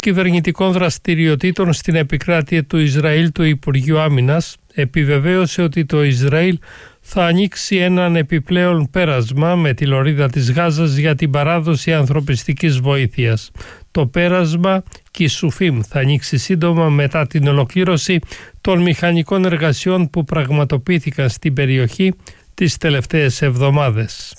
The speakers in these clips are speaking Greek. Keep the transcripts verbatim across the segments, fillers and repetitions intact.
κυβερνητικών δραστηριοτήτων στην επικράτεια του Ισραήλ του Υπουργείου Άμυνας επιβεβαίωσε ότι το Ισραήλ θα ανοίξει έναν επιπλέον πέρασμα με τη λωρίδα της Γάζας για την παράδοση ανθρωπιστικής βοήθειας. Το πέρασμα Κισουφίμ θα ανοίξει σύντομα μετά την ολοκλήρωση των μηχανικών εργασιών που πραγματοποιήθηκαν στην περιοχή τις τελευταίες εβδομάδες.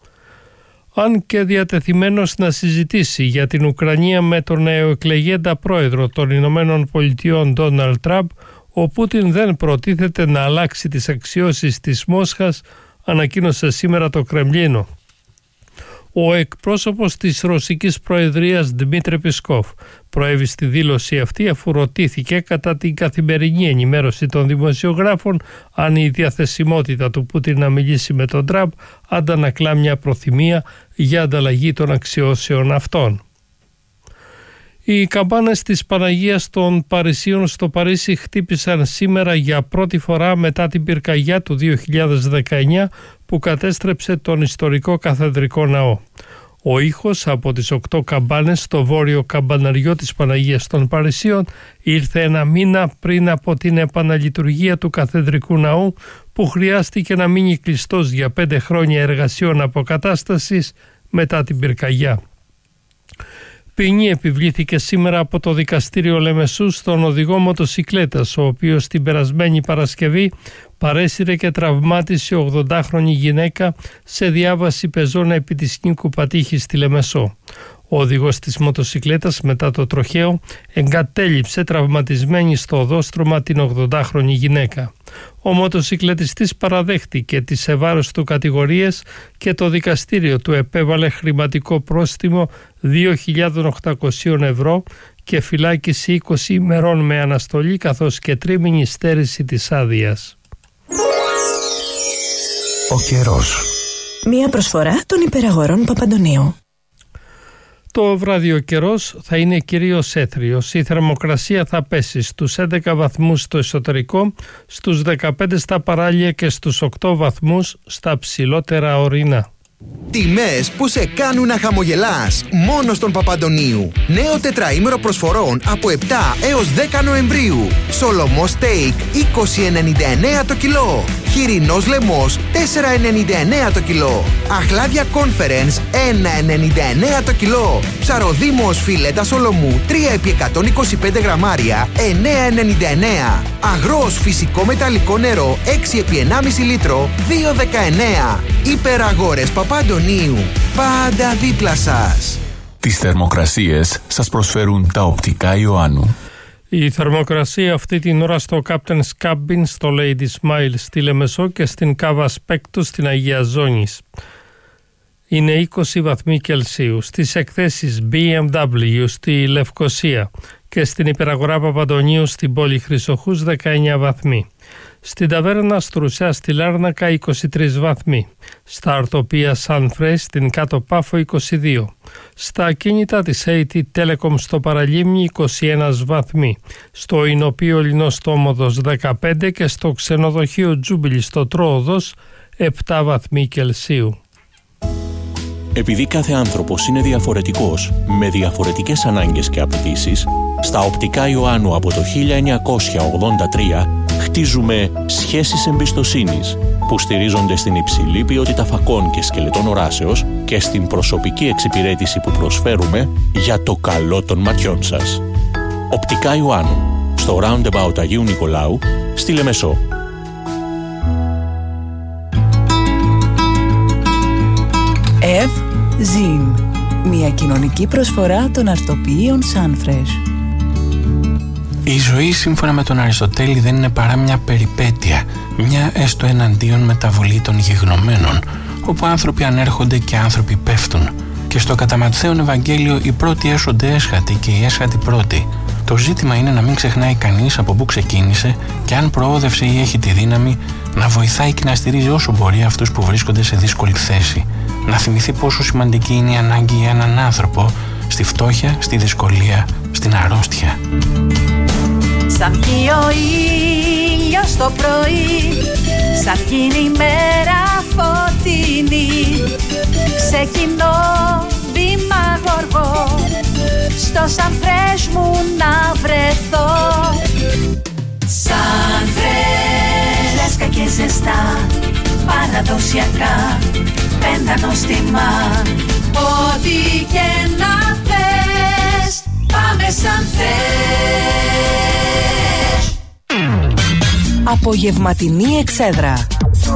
Αν και διατεθειμένος να συζητήσει για την Ουκρανία με τον νεοεκλεγέντα πρόεδρο των Ηνωμένων Πολιτειών Ντόναλντ Τραμπ, ο Πούτιν δεν προτίθεται να αλλάξει τις αξιώσεις της Μόσχας, ανακοίνωσε σήμερα το Κρεμλίνο. Ο εκπρόσωπος της Ρωσικής Προεδρίας Δημήτρη Πεσκόφ προέβη στη δήλωση αυτή αφού ρωτήθηκε κατά την καθημερινή ενημέρωση των δημοσιογράφων αν η διαθεσιμότητα του Πούτιν να μιλήσει με τον Τραμπ αντανακλά μια προθυμία για ανταλλαγή των αξιώσεων αυτών. Οι καμπάνες της Παναγίας των Παρισίων στο Παρίσι χτύπησαν σήμερα για πρώτη φορά μετά την πυρκαγιά του δύο χιλιάδες δεκαεννιά που κατέστρεψε τον ιστορικό καθεδρικό ναό. Ο ήχος από τις οκτώ καμπάνες στο βόρειο καμπαναριό της Παναγίας των Παρισίων ήρθε ένα μήνα πριν από την επαναλειτουργία του καθεδρικού ναού που χρειάστηκε να μείνει κλειστός για πέντε χρόνια εργασιών αποκατάστασης μετά την πυρκαγιά. Ποινή επιβλήθηκε σήμερα από το δικαστήριο Λεμεσού στον οδηγό μοτοσικλέτας, ο οποίος την περασμένη Παρασκευή παρέσυρε και τραυμάτισε ογδοντάχρονη γυναίκα σε διάβαση πεζών επί της Νίκου Πατήχη στη Λεμεσό. Ο οδηγός της μοτοσικλέτας μετά το τροχαίο εγκατέλειψε τραυματισμένη στο οδόστρωμα την ογδοντάχρονη γυναίκα. Ο μοτοσικλετιστής παραδέχτηκε τις ευάρος του κατηγορίες και το δικαστήριο του επέβαλε χρηματικό πρόστιμο δύο χιλιάδες οκτακόσια ευρώ και φυλάκιση είκοσι ημερών με αναστολή καθώς και τρίμηνη στέρηση της άδειας. Ο καιρός. Μία προσφορά των υπεραγορών Παπαντονίου. Το βράδυ ο καιρός θα είναι κυρίως έθριος. Η θερμοκρασία θα πέσει στους έντεκα βαθμούς στο εσωτερικό, στους δεκαπέντε στα παράλια και στους οκτώ βαθμούς στα ψηλότερα ορεινά. Τιμές που σε κάνουν να χαμογελάς μόνο στον Παπαντονίου. Νέο τετραήμερο προσφορών από επτά έως δέκα Νοεμβρίου. Σολομό στέικ είκοσι ενενήντα εννέα το κιλό. Χοιρινός λαιμός τέσσερα ενενήντα εννέα το κιλό. Αχλάδια Conference ένα ενενήντα εννέα το κιλό. Ψαροδίμος φιλέτα σολομού τρία επί εκατόν είκοσι πέντε γραμμάρια εννέα ενενήντα εννέα. Αγρός φυσικό μεταλλικό νερό έξι επί ενάμιση λίτρο δύο δεκαεννέα. Υπεραγόρες Παπαντονίου. Πάντα δίπλα σας. Τις θερμοκρασίες σας προσφέρουν τα οπτικά Ιωάννου. Η θερμοκρασία αυτή την ώρα στο Captain's Cabin, στο Lady Smile στη Λεμεσό και στην Cava Spectus στην Αγία Ζώνης είναι είκοσι βαθμοί Κελσίου. Στις εκθέσεις μπι εμ ντάμπλιου στη Λευκοσία και στην Υπεραγορά Παπαντονίου στην πόλη Χρυσοχούς δεκαεννέα βαθμοί. Στην ταβέρνα Στρουσιά στη Λάρνακα είκοσι τρεις βαθμοί. Στα ορτοπία Sunfresh στην Κάτω Πάφο είκοσι δύο. Στα ακίνητα της έι τι Telecom στο Παραλίμνη είκοσι ένα βαθμοί. Στο Ινοπείο Λινός Τόμοδος δεκαπέντε και στο ξενοδοχείο Τζούμπιλι στο Τρόοδος επτά βαθμοί Κελσίου. Επειδή κάθε άνθρωπος είναι διαφορετικός, με διαφορετικές ανάγκες και απαιτήσεις, στα οπτικά Ιωάννου από το χίλια εννιακόσια ογδόντα τρία χτίζουμε σχέσεις εμπιστοσύνης που στηρίζονται στην υψηλή ποιότητα φακών και σκελετών οράσεως και στην προσωπική εξυπηρέτηση που προσφέρουμε για το καλό των ματιών σας. Οπτικά Ιωάννου, στο Roundabout Αγίου Νικολάου, στη Λεμεσό. Ευ Ζιν, μια κοινωνική προσφορά των αρτοποιείων Sunfresh. Η ζωή σύμφωνα με τον Αριστοτέλη δεν είναι παρά μια περιπέτεια, μια έστω εναντίον μεταβολή των γεγνωμένων, όπου άνθρωποι ανέρχονται και άνθρωποι πέφτουν. Και στο κατά Ματθαίον Ευαγγέλιο οι πρώτοι έσονται έσχατοι και οι έσχατοι πρώτοι. Το ζήτημα είναι να μην ξεχνάει κανείς από πού ξεκίνησε και αν προόδευσε ή έχει τη δύναμη να βοηθάει και να στηρίζει όσο μπορεί αυτούς που βρίσκονται σε δύσκολη θέση. Να θυμηθεί πόσο σημαντική είναι η ανάγκη για έναν άνθρωπο στη φτώχεια, στη δυσκολία, στην αρρώστια. Σαν βγει ο ήλιος το πρωί, σαν γίνει η μέρα φωτεινή, ξεκινώ σήμα γοργό, στο Σανφρές μου να βρεθώ. Σανφρές, λέσκα και ζεστά, παραδοσιακά, πέντα νόστιμα. Ό,τι και να θες, πάμε Σανφρές. Απογευματινή εξέδρα.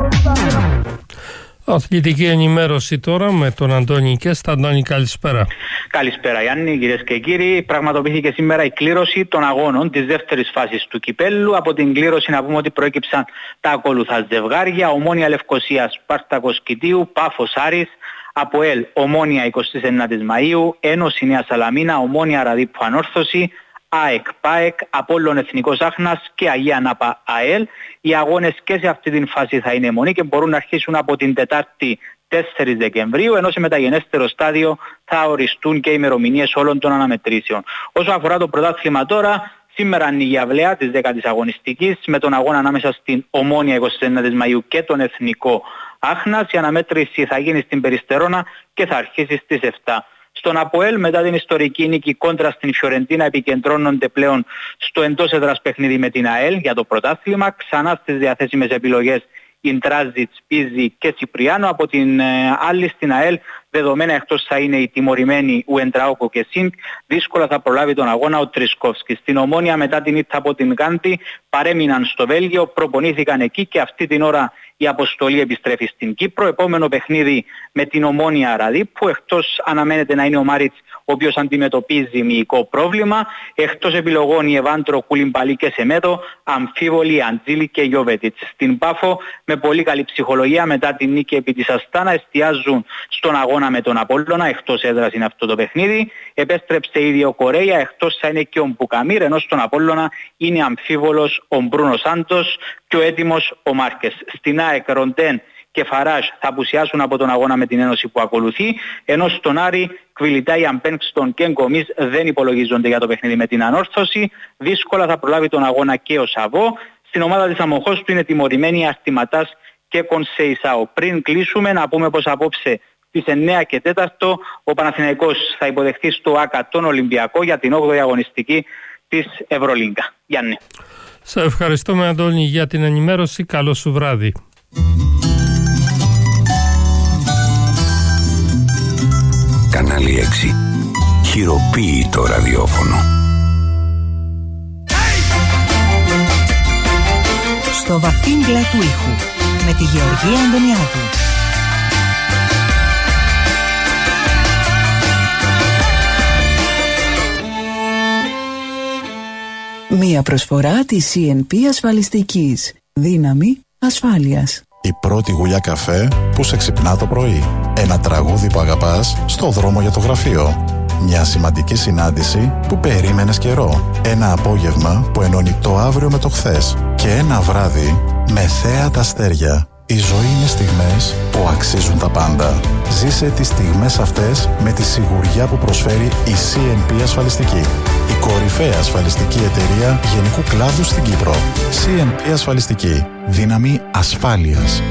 Αθλητική ενημέρωση τώρα με τον Αντώνη Κέστα. Αντώνη, καλησπέρα. Καλησπέρα Γιάννη, κυρίες και κύριοι. Πραγματοποιήθηκε σήμερα η κλήρωση των αγώνων της δεύτερης φάσης του κυπέλλου. Από την κλήρωση να πούμε ότι προέκυψαν τα ακόλουθα ζευγάρια: Ομόνια Λευκωσίας, Σπάρτακος Κητίου, Πάφος Άρης, ΑΠΟΕΛ Ομόνια εικοστή ενάτη Μαΐου, Ένωση Νέα Σαλαμίνα, Ομόνια Ραδίππου Ανόρθωση, ΑΕΚ ΠΑΕΚ, Απόλλων Εθνικός Άχνας και Αγία Νάπα ΑΕΛ. Οι αγώνες και σε αυτή την φάση θα είναι μονή και μπορούν να αρχίσουν από την Τετάρτη τέσσερις Δεκεμβρίου, ενώ σε μεταγενέστερο στάδιο θα οριστούν και οι ημερομηνίες όλων των αναμετρήσεων. Όσο αφορά το πρωτάθλημα τώρα, σήμερα ανοίγει η αυλαία της δέκατης αγωνιστικής με τον αγώνα ανάμεσα στην Ομόνια εικοστή ενάτη Μαΐου και τον Εθνικό Άχνας. Η αναμέτρηση θα γίνει στην Περιστερώνα και θα αρχίσει στις επτά. Στον ΑΠΟΕΛ, μετά την ιστορική νίκη κόντρα στην Φιωρεντίνα, επικεντρώνονται πλέον στο εντός έδρας παιχνίδι με την ΑΕΛ για το πρωτάθλημα. Ξανά στις διαθέσιμες επιλογές Ιντράζιτς, Πίζη και Τσιπριάνο. Από την ε, άλλη στην ΑΕΛ, δεδομένα εκτός θα είναι η τιμωρημένη Ουεντραόκο και Σινκ. Δύσκολα θα προλάβει τον αγώνα ο Τρισκόφσκι. Στην Ομόνια, μετά την ήττα από την Γκάντη, παρέμειναν στο Βέλγιο, προπονήθηκαν εκεί και αυτή την ώρα η αποστολή επιστρέφει στην Κύπρο. Επόμενο παιχνίδι με την Ομόνια Ραδίππου. Εκτός αναμένεται να είναι ο Μάριτς, ο οποίος αντιμετωπίζει μυϊκό πρόβλημα. Εκτός επιλογών η Εβάντρο, Κουλιμπαλή και Σεμέτο, αμφίβολοι Αντζήλη και Γιώβετιτς. Στην Πάφο, με πολύ καλή ψυχολογία μετά την νίκη επί της Αστάνα, εστιάζουν στον αγώνα με τον Απόλλωνα. Εκτός έδρας είναι αυτό το παιχνίδι. Επέστρεψε ήδη ο Κορέια, εκτός θα είναι και ο Μπουκαμίρ, ενώ στον Απόλλωνα είναι αμφίβολος ο Μπρούνο Σάντος και ο έτοιμος ο Μάρκες. Στην ΑΕΚ, Ροντέν και Φαράζ θα απουσιάσουν από τον αγώνα με την Ένωση που ακολουθεί, ενώ στον Άρη Κβιλιτάι, Αμπένξτον και Γκομίς δεν υπολογίζονται για το παιχνίδι με την Ανόρθωση. Δύσκολα θα προλάβει τον αγώνα και ο Σαββό. Στην ομάδα της Αμοχώς του είναι τιμωρημένοι Αστιματάς και Κονσεϊσάο. Πριν κλείσουμε να πούμε πως απόψε στις εννέα και τέσσερα ο Παναθηναϊκός θα υποδεχθεί στο ΆΚΑ τον Ολυμπιακό για την όγδοη αγωνιστική της Ευρωλίγκα. Γιάννη. Σε ευχαριστούμε Αντώνη για την ενημέρωση. Καλό σου βράδυ. Κανάλι έξι. Χειροποίητο ραδιόφωνο. Στο βαθύγκλα του ήχου με τη Γεωργία Αντωνιάδου. Μία προσφορά της σι εν πι ασφαλιστικής. Δύναμη ασφάλειας. Η πρώτη γουλιά καφέ που σε ξυπνά το πρωί. Ένα τραγούδι που αγαπάς στο δρόμο για το γραφείο. Μια σημαντική συνάντηση που περίμενες καιρό. Ένα απόγευμα που ενώνει το αύριο με το χθες. Και ένα βράδυ με θέα τα αστέρια. Η ζωή είναι στιγμές που αξίζουν τα πάντα. Ζήσε τις στιγμές αυτές με τη σιγουριά που προσφέρει η σι εν πι Ασφαλιστική. Η κορυφαία ασφαλιστική εταιρεία γενικού κλάδου στην Κύπρο. σι εν πι Ασφαλιστική. Δύναμη ασφάλειας.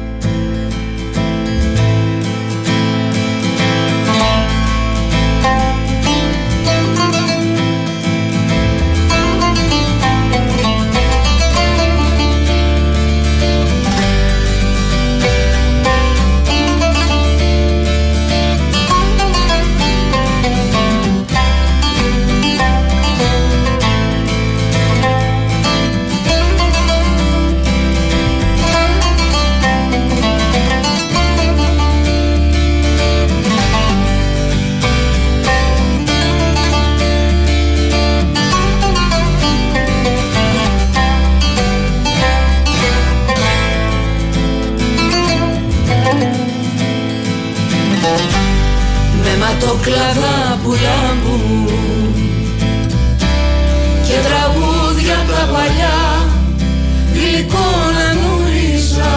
κλαδά που λάμπουν και τραγούδια τα παλιά γλυκό να γνωρίζα,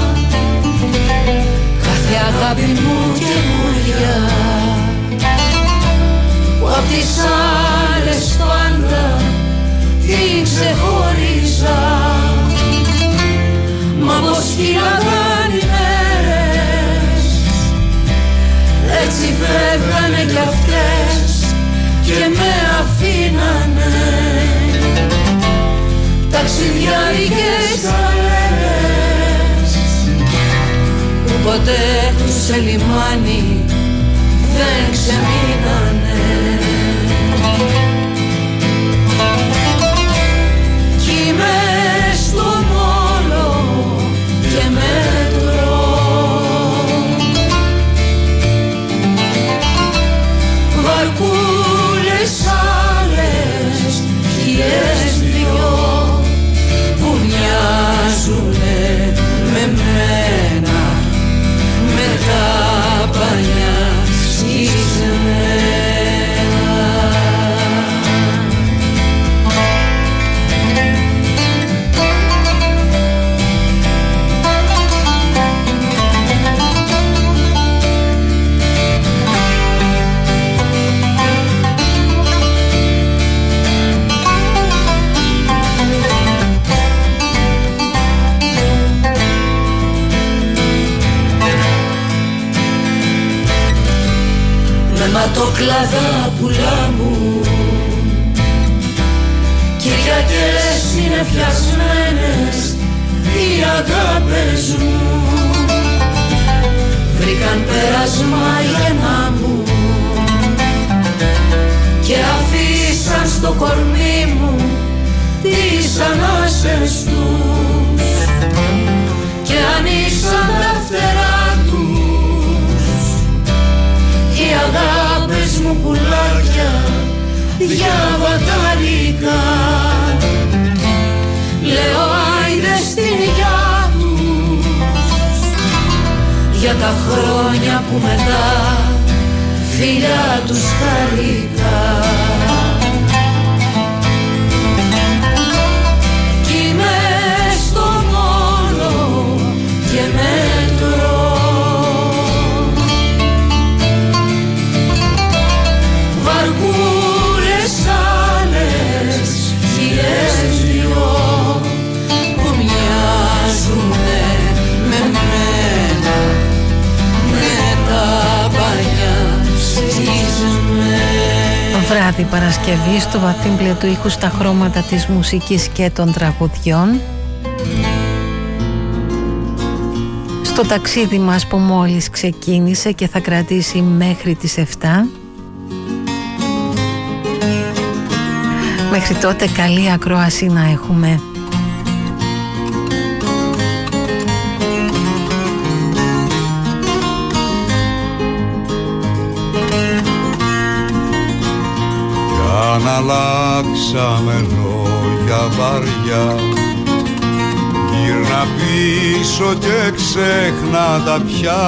κάθε αγάπη μου καινούρια που απ' τις άλλες πάντα την ξεχωρίζα. Μα πως κυλάγαν οι μέρες, έτσι φεύγανε με λιμάνι δεν ξεμείνανε. Κι είμαι στο μόλο και μέτρο, βαρκούλες άλλες χιλιές δυο που μοιάζουνε με μένα, με τα παλιά σκισμένα. Ματοκλάδα πουλά μου, Κυριακές είναι φτιασμένες οι αγάπες μου, βρήκαν πέρασμα γέννα μου και αφήσαν στο κορμί μου τις ανάσες τους και ανοίξαν τα φτερά τους οι αγάπες μου πουλάκια διαβαταρικά. Λέω άιντε στην υγειά τους για τα χρόνια που μετά φιλιά τους χαρικά. Κι είμαι στο μόλο και μέτρο, βαρκούλες άλλες χιλιές δυο που μοιάζουνε με μένα, με τα παλιά σκισμένα. Βράδυ Παρασκευή στο βαθύμπλαιο του ήχου στα χρώματα της μουσικής και των τραγουδιών. Στο ταξίδι μας που μόλις ξεκίνησε και θα κρατήσει μέχρι τις εφτά. Μέχρι τότε καλή ακρόαση να έχουμε. Κι αν αλλάξαμε λόγια βαριά, γύρνα πίσω και ξέχνα τα πια.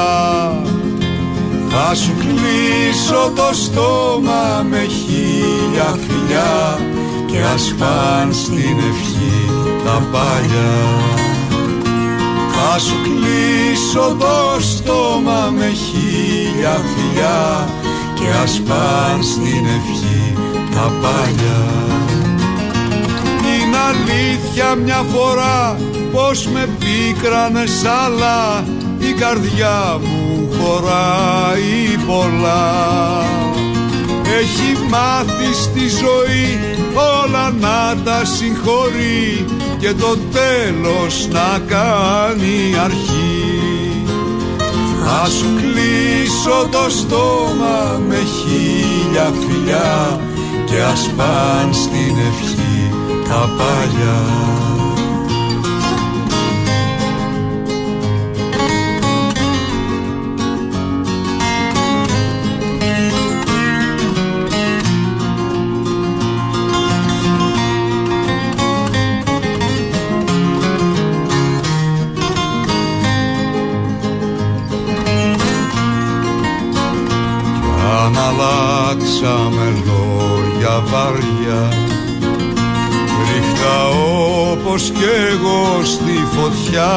Θα σου κλείσω το στόμα με χίλια φιλιά και ας παν στην ευχή τα παλιά. Θα σου κλείσω το στόμα με χίλια φιλιά και ας παν στην ευχή τα παλιά. Είναι αλήθεια μια φορά πως με πίκρανες, αλλά η καρδιά μου χωράει πολλά. Έχει μάθει στη ζωή όλα να τα συγχωρεί και το τέλος να κάνει αρχή. Θα σου κλείσω το στόμα με χίλια φιλιά και ας παν στην ευχή τα παλιά. Αλλάξαμε λόγια βαριά, ρίχτα όπως κι εγώ στη φωτιά.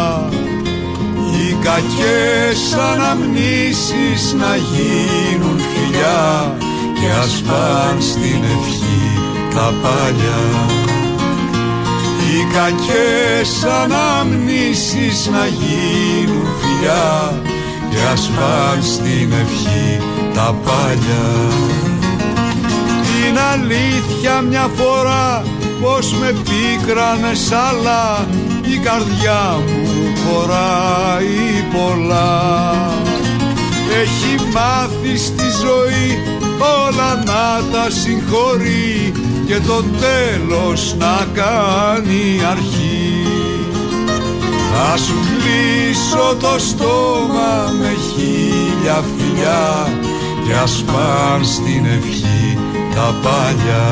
Οι κακές αναμνήσεις να γίνουν φιλιά και ας παν στην ευχή τα παλιά. Οι κακές αναμνήσεις να γίνουν φιλιά και ας παν στην ευχή τα παλιά. Είναι αλήθεια μια φορά πως με πίκρανες, αλλά η καρδιά μου χωράει πολλά. έχει μάθει στη ζωή όλα να τα συγχωρεί και το τέλος να κάνει αρχή. Θα σου κλείσω το στόμα με χίλια φιλιά κι ας παν στην ευχή τα παλιά.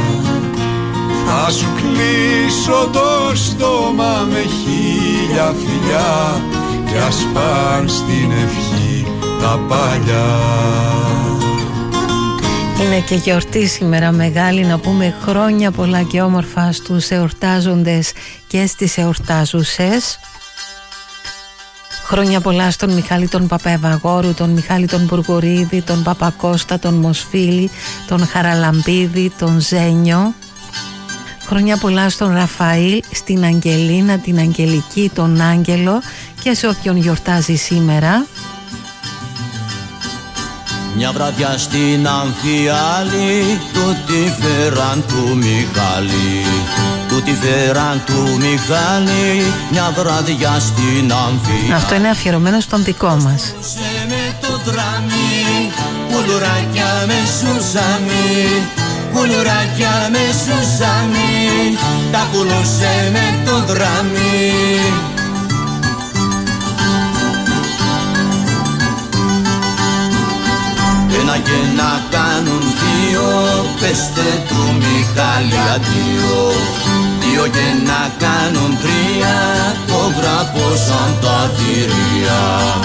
Θα σου κλείσω το στόμα με χίλια φιλιά κι ας παν στην ευχή τα παλιά. Είναι και γιορτή σήμερα μεγάλη, να πούμε χρόνια πολλά και όμορφα στους εορτάζοντες και στις εορτάζουσες. Χρόνια πολλά στον Μιχάλη τον Παπαευαγόρου, τον Μιχάλη τον Μπουργουρίδη, τον Παπακώστα, τον Μοσφίλη, τον Χαραλαμπίδη, τον Ζένιο. Χρόνια πολλά στον Ραφαήλ, στην Αγγελίνα, την Αγγελική, τον Άγγελο και σε όποιον γιορτάζει σήμερα. Μια βραδιά στην Αμφιάλη, τούτη φέραν του Μιχάλη. Τούτη φέραν του Μιχάλη, μια βραδιά στην Αμφιάλη. Αυτό είναι αφιερωμένο στον δικό μας. Με το δράμι, κουλουράκια με σουζάμι, κουλουράκια με σουζάμι, τα πουλούσε με το δράμι. Ένα και να κάνουν δύο, πέστε του Μιχάλη αντίο. Δύο και να κάνουν τρία, το γραπώσαν τα θηρία.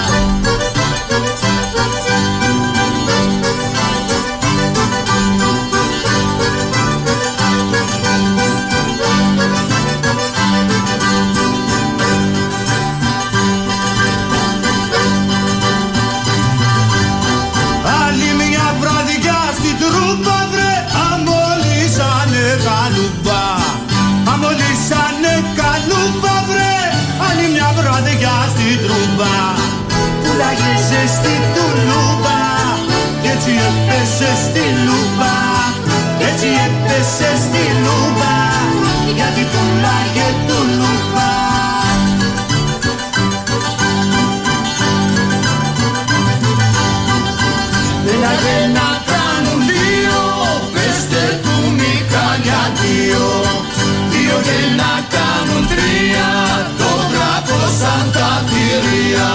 Πουλάγεσαι στη τουλούμπα κι έτσι έπεσε στη λούμπα, έτσι έπεσε στη λούμπα, γιατί πουλάγε τουλούμπα. Πέλαγε να κάνουν δύο, πέστε του Μιχάλη αντίο. Δύο και να κάνουν τρία, το γραπώσαν τα θηρία.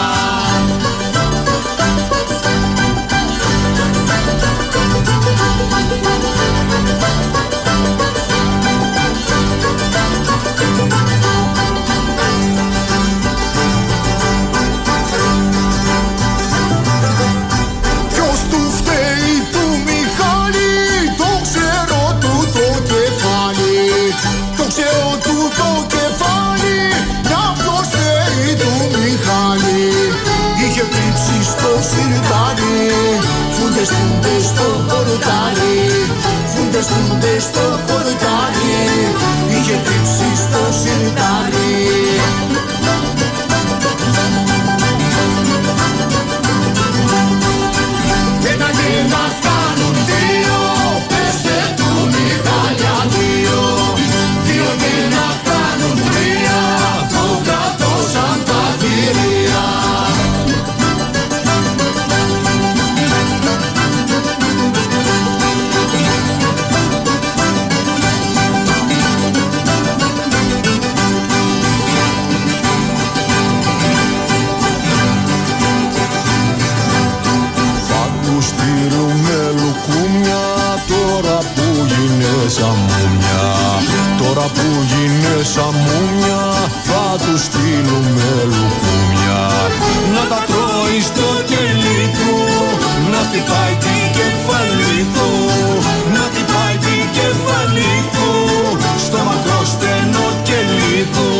Ποιος του φταίει του Μιχάλη, το ξέρω του το κεφάλι. Το ξέρω του το κεφάλι, να ποιος φταίει του Μιχάλη. Είχε κρύψει στο σιρτάρι, φούντες φούντες στο χορτάρι, φούντες φούντες στο χορτάρι, είχε κρύψει στο σιρτάρι. Ένα και να κάνουν δύο, πέστε του Μιχάλη αντίο. Δύο και να κάνουν τρία, το κρατώσαν τα θηρία. Τώρα που γίνεσαι μουμιά, θα τους στείλουμε λουκούμια. Να τα τρώει στο κελί του, να χτυπάει την κεφαλή του, να χτυπάει την κεφαλή του, στο μακρό στενό κελί του.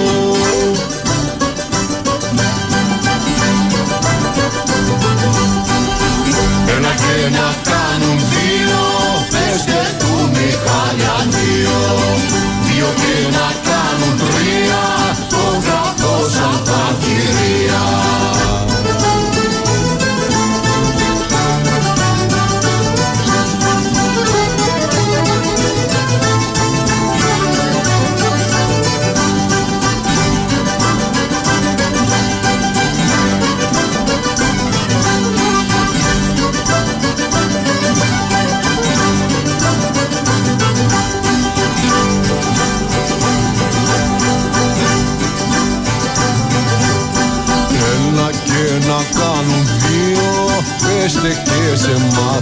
Ένα και να κάνουν δύο, πέστε του Μιχάλη αντίο. Δύο και να κάνουν τρία, το γραπώσαν τα θηρία.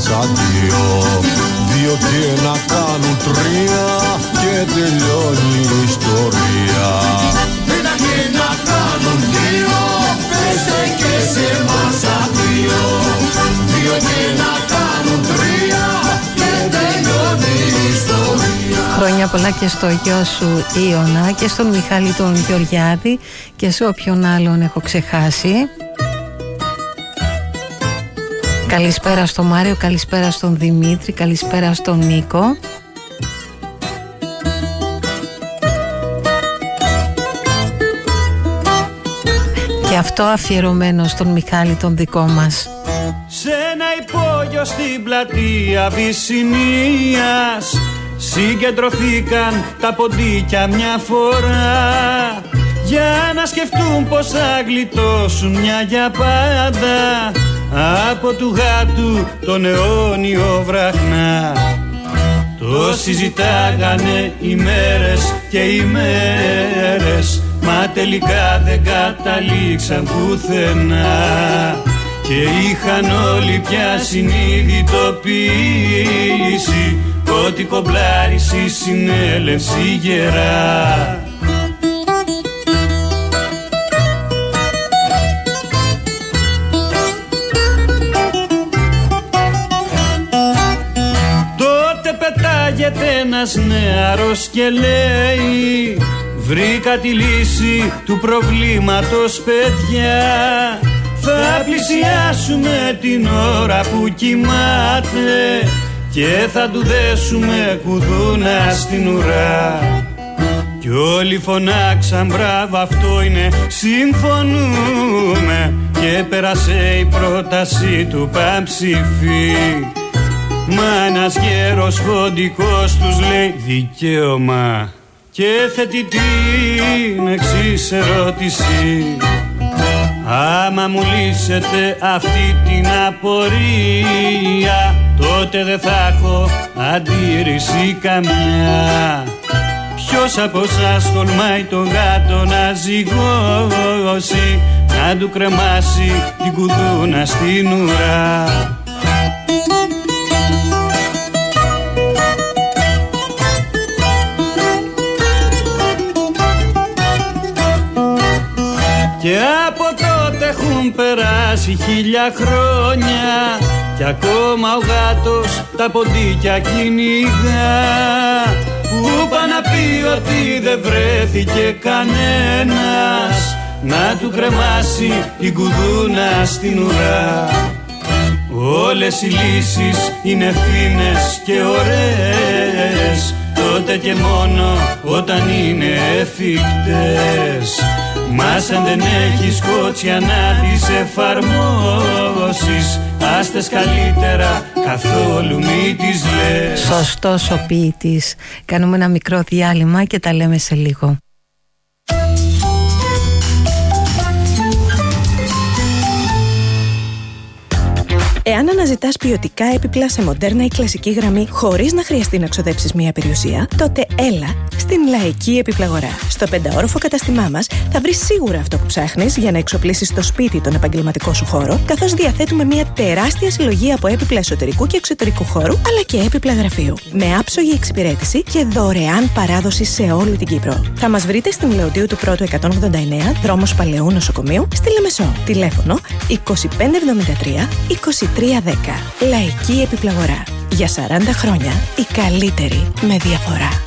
αντίο. Δύο και να κάνουν τρία και τελειώνει η ιστορία. Ένα και να κάνουν δύο, πέστε και σε μας αντίο. Δύο και να κάνουν τρία και τελειώνει η ιστορία. Χρόνια πολλά και στο γιο σου Ιωνα και στον Μιχάλη τον Γεωργιάδη και σε όποιον άλλον έχω ξεχάσει. Καλησπέρα στον Μάριο, καλησπέρα στον Δημήτρη, καλησπέρα στον Νίκο. Και αυτό αφιερωμένο στον Μιχάλη τον δικό μας. Σε ένα υπόγειο στην πλατεία Βυσσινίας συγκεντρωθήκαν τα ποντίκια μια φορά για να σκεφτούν πως θα γλιτώσουν μια για πάντα από του γάτου τον αιώνιο βραχνά. Το συζητάγανε ημέρες και ημέρες, μα τελικά δεν καταλήξαν πουθενά. Και είχαν όλοι πια συνειδητοποίηση ότι κομπλάρισε η συνέλευση γερά. Ένας νεαρός και λέει βρήκα τη λύση του προβλήματος παιδιά. Θα πλησιάσουμε την ώρα που κοιμάται και θα του δέσουμε κουδούνα στην ουρά. Κι όλοι φωνάξαν μπράβο, αυτό είναι, συμφωνούμε. Και πέρασε η πρόταση του Παμψηφί. Μα ένας γέρος ποντικός τους λέει δικαίωμα και θέτει την εξής ερώτηση. Άμα μου λύσετε αυτή την απορία, τότε δεν θα έχω αντίρρηση καμιά. Ποιος από εσάς τολμάει το γάτο να ζυγώσει, να του κρεμάσει την κουδούνα στην ουρά? Και από τότε έχουν περάσει χίλια χρόνια κι ακόμα ο γάτος τα ποντίκια κυνηγά. Πού πά να πει ότι δεν βρέθηκε κανένας να του κρεμάσει την κουδούνα στην ουρά. Όλες οι λύσεις είναι φίνες και ωραίες, τότε και μόνο όταν είναι εφικτές. Μας αν δεν έχεις κότσια να τις εφαρμόσεις, άστες καλύτερα καθόλου μη τις λες. Σωστός ο ποιητής. Κάνουμε ένα μικρό διάλειμμα και τα λέμε σε λίγο. Εάν αναζητάς ποιοτικά έπιπλα σε μοντέρνα ή κλασική γραμμή χωρίς να χρειαστεί να ξοδέψεις μία περιουσία, τότε έλα στην Λαϊκή Επιπλαγορά. Στο πενταόροφο καταστημά μας θα βρεις σίγουρα αυτό που ψάχνεις για να εξοπλίσεις το σπίτι τον επαγγελματικό σου χώρο, καθώς διαθέτουμε μία τεράστια συλλογή από έπιπλα εσωτερικού και εξωτερικού χώρου, αλλά και έπιπλα γραφείου. Με άψογη εξυπηρέτηση και δωρεάν παράδοση σε όλη την Κύπρο. Θα μας βρείτε στην Λεωτίου του Πρώτου εκατόν ογδόντα εννέα, δρόμος Παλαιού Νοσοκομείου, στη Λεμεσό. Τηλέφωνο είκοσι πέντε εβδομήντα τρία είκοσι τρία δέκα. Λαϊκή Επιπλαγορά. Για σαράντα χρόνια η καλύτερη με διαφορά.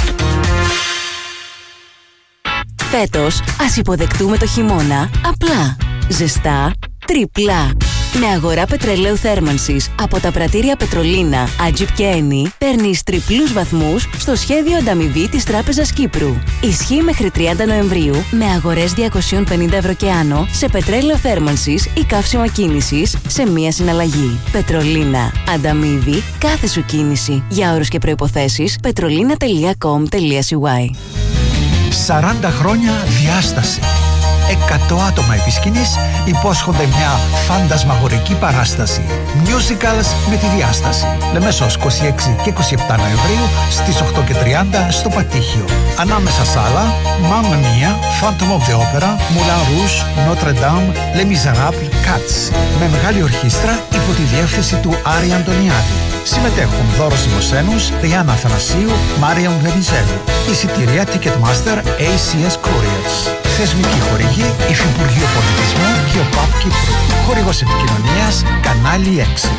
Φέτος ας υποδεχτούμε το χειμώνα απλά, ζεστά, τριπλά. Με αγορά πετρελαίου θέρμανσης από τα πρατήρια Πετρολίνα, Άτζιπ και Eni, παίρνεις τριπλούς βαθμούς στο σχέδιο ανταμοιβή της Τράπεζας Κύπρου. Ισχύει μέχρι τριάντα Νοεμβρίου με αγορές διακόσια πενήντα ευρώ και άνω σε πετρέλαιο θέρμανσης ή καύσιμα κίνησης σε μία συναλλαγή. Πετρολίνα. Ανταμοιβή κάθε σου κίνηση. Για όρους και προϋποθέσεις πετρολίνα τελεία κομ τελεία σι γουάι. σαράντα χρόνια διάσταση. εκατό άτομα επί σκηνής υπόσχονται μια φαντασμαγορική παράσταση. Musicals με τη διάσταση. Λεμεσός είκοσι έξι και είκοσι επτά Νοεμβρίου στις οκτώ και τριάντα στο Πατήχιο. Ανάμεσα σ' άλλα, Mamma Mia, Phantom of the Opera, Moulin Rouge, Notre Dame, Les Miserables, Cats με μεγάλη ορχήστρα υπό τη διεύθυνση του Άρη Αντωνιάδη. Συμμετέχουν Δώρος Δημοσένους, Ριάννα Αθανασίου, Μάριαμ Βενιζέλου. Εισιτήρια Ticketmaster έι σι ες Couriers. Θεσμική χορηγή Υφυπουργείο Πολιτισμού και ο ΠΑΠ Κύπρου. Χορηγός επικοινωνίας Κανάλι έξι.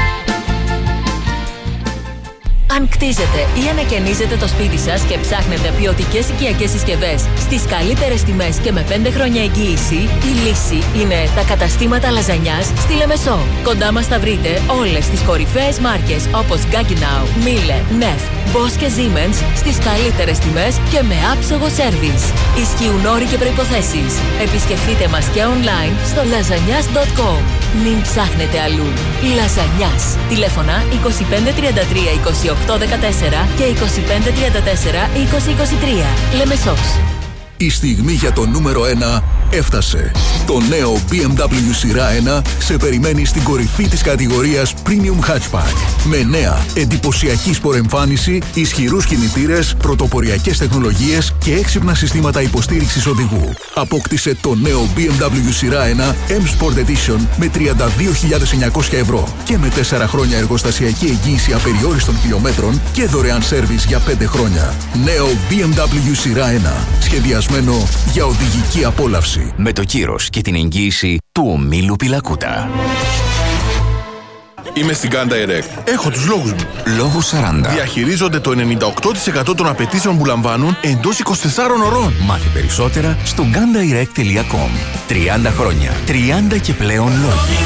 Αν κτίζετε ή ανακαινίζετε το σπίτι σας και ψάχνετε ποιοτικές οικιακές συσκευές στις καλύτερες τιμές και με πέντε χρόνια εγγύηση, η λύση είναι τα καταστήματα Λαζανιάς στη Λεμεσό. Κοντά μας θα βρείτε όλες τις κορυφαίες μάρκες όπως Gaggenau, Miele, Neff, Bosch και Siemens στις καλύτερες τιμές και με άψογο σέρβις. Ισχύουν όροι και προϋποθέσεις. Επισκεφτείτε μας και online στο λαζανιάς τελεία κομ. Μην ψάχνετε αλλού. Λαζανιάς. Τηλέφωνα είκοσι πέντε τριάντα τρία είκοσι οκτώ δεκατέσσερα και είκοσι πέντε τριάντα τέσσερα είκοσι είκοσι τρία. Λεμεσός. Η στιγμή για το νούμερο ένα έφτασε. Το νέο μπι εμ ντάμπλιου σειρά ένα σε περιμένει στην κορυφή της κατηγορίας Premium Hatchback. Με νέα, εντυπωσιακή σπορεμφάνιση, ισχυρούς κινητήρες, πρωτοποριακές τεχνολογίες και έξυπνα συστήματα υποστήριξης οδηγού. Απόκτησε το νέο μπι εμ ντάμπλιου σειρά ένα M-Sport Edition με τριάντα δύο χιλιάδες εννιακόσια ευρώ και με τέσσερα χρόνια εργοστασιακή εγγύηση απεριόριστων χιλιόμετρων και δωρεάν σέρβις για πέντε χρόνια. Νέο μπι εμ ντάμπλιου σειρά ένα. Σχεδιασμένο για οδηγική απόλαυση. Με το κύρος και την εγγύηση του ομίλου Πιλακούτα. Είμαι στην Gun Direct. Έχω τους λόγους μου. Λόγους σαράντα. Διαχειρίζονται το ενενήντα οκτώ τοις εκατό των απαιτήσεων που λαμβάνουν εντός είκοσι τεσσάρων ωρών. Μάθε περισσότερα στο gun direct τελεία com. τριάντα χρόνια. τριάντα και πλέον λόγοι.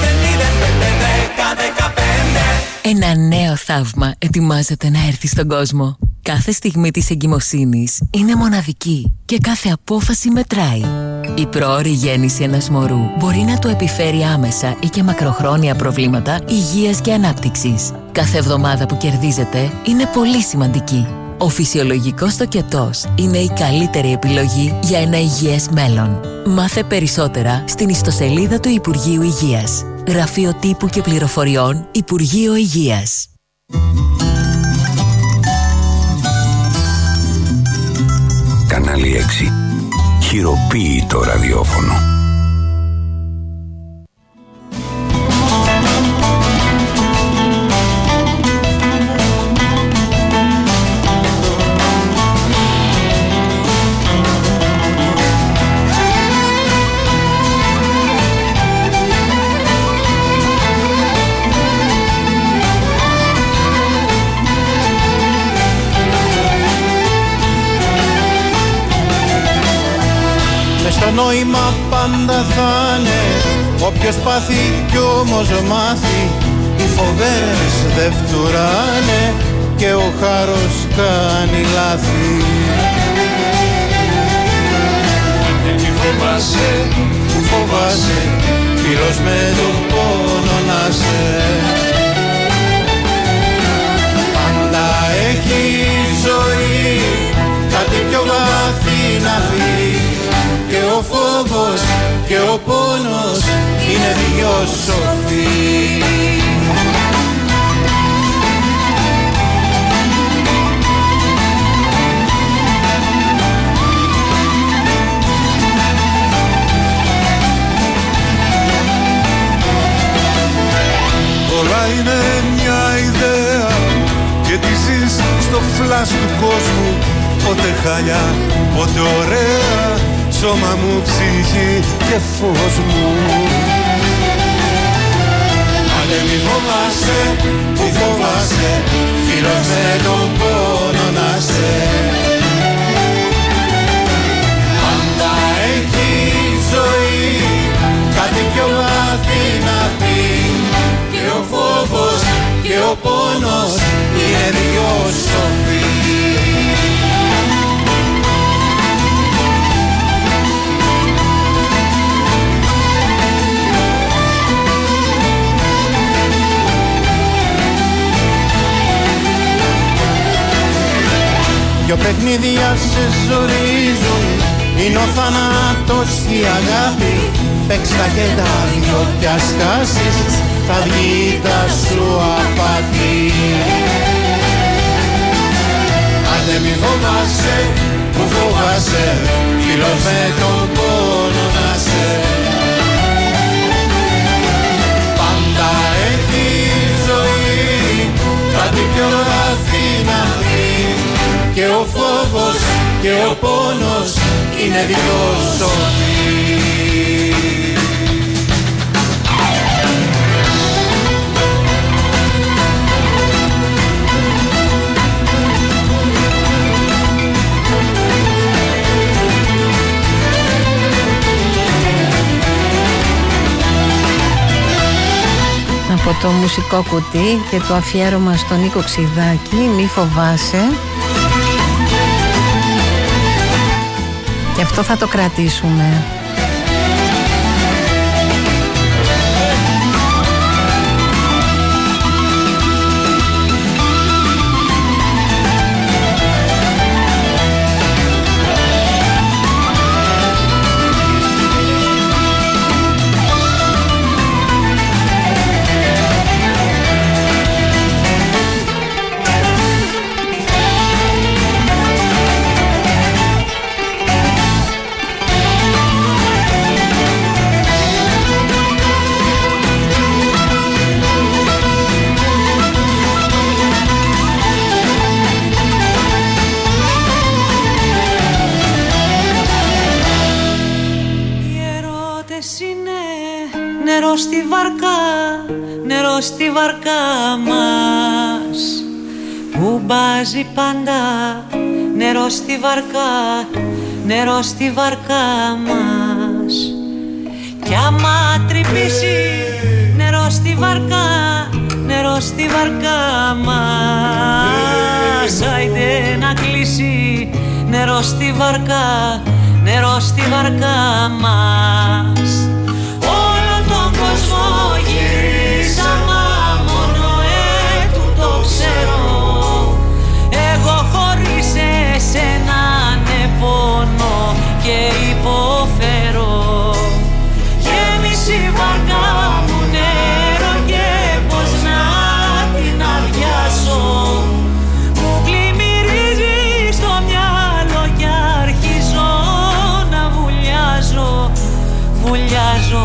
Ένα νέο θαύμα ετοιμάζεται να έρθει στον κόσμο. Κάθε στιγμή της εγκυμοσύνης είναι μοναδική και κάθε απόφαση μετράει. Η προώρη γέννηση ενός μωρού μπορεί να του επιφέρει άμεσα ή και μακροχρόνια προβλήματα υγείας και ανάπτυξης. Κάθε εβδομάδα που κερδίζετε είναι πολύ σημαντική. Ο φυσιολογικός τοκετός είναι η καλύτερη επιλογή για ένα υγιές μέλλον. Μάθε περισσότερα στην ιστοσελίδα του Υπουργείου Υγείας. Γραφείο Τύπου και Πληροφοριών, Υπουργείο Υγείας. Κανάλι έξι. Χειροποίητο ραδιόφωνο. Το νόημα πάντα θα είναι όποιος πάθει κι όμως μάθει. Οι φοβέρες δεν φτουράνε και ο χάρος κάνει λάθη. Δεν μη φοβάσαι, που φοβάσαι, φίλος με τον πόνο να σε. Πάντα έχει ζωή κάτι πιο βαθύ να πει. Και ο φόβος και ο πόνος είναι δυο σοφοί. Όλα είναι μια ιδέα και τη ζεις στο φλας του κόσμου. Πότε χαλιά, πότε ωραία, σώμα μου, ψυχή και φως μου. Αν μη φοβάσαι, που φοβάσαι, φίλος με τον πόνο να σε. Πάντα έχει ζωή κάτι πιο βαθύ να πει. Και ο φόβος και ο πόνος είναι δυο σοφοί. Δυο παιχνίδια σε ζορίζουν, είναι ο θάνατος και η αγάπη. Παίξ' τα και τα δυο κι ας χάσεις, θα βγει τα σου απάτη. Αν δεν μη φοβάσαι, που φοβάσαι, φίλος με τον πόνο να σε. ο φόβος και ο πόνος είναι δυο σοφοί. Από το μουσικό κουτί και το αφιέρωμα στον Νίκο Ξηδάκη, μη φοβάσαι. Και αυτό θα το κρατήσουμε. Νερό στη βαρκά, νερό στη βαρκά μας που μπάζει πάντα. Νερό στη βαρκά, νερό στη βαρκά μας. Κι άμα τρυπήσει νερό στη βαρκά, νερό στη βαρκά μας. Άιντε να κλείσει νερό στη βαρκά, νερό στη βαρκά μας. Κόσμο γυρίσαμε μόνο έτου το ξέρω. Εγώ χωρίς εσένα ναι πονώ και υποφέρω. Γέμισε η βαρκά μου νερό και πως να την αδειάσω. Μου πλημμυρίζει στο μυαλό και αρχίζω να βουλιάζω, βουλιάζω.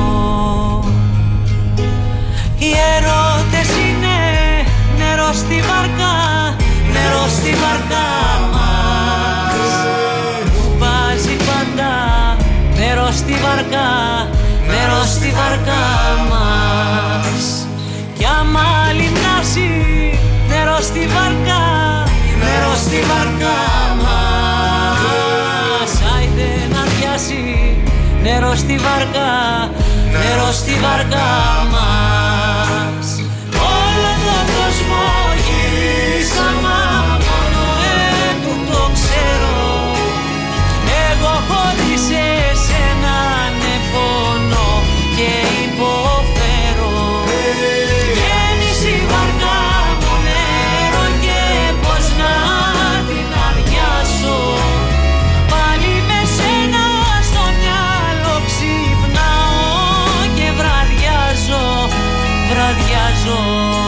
Οι ερώτες είναι νερό στη βαρκά, νερό στη βαρκά μας που βάζει πάντα. Νερό στη βαρκά, νερό στη βαρκά μας. Κι άμα λιμνάσει νερό στη βαρκά, νερό στη βαρκά μας. Άιντε να πιάσει νερό στη βαρκά, νερό στη βαρκά μας. Όλο τον κόσμο γυρίσαμε μόνο έτου το ξέρω. Εγώ χωρίς εσένα ναι πονώ και υποφέρω. Γέμισε η βαρκά μου νερό και πως να την αδειάσω. Πάλι με σένα στο μυαλό ξυπνάω και βραδιάζω, βραδιάζω.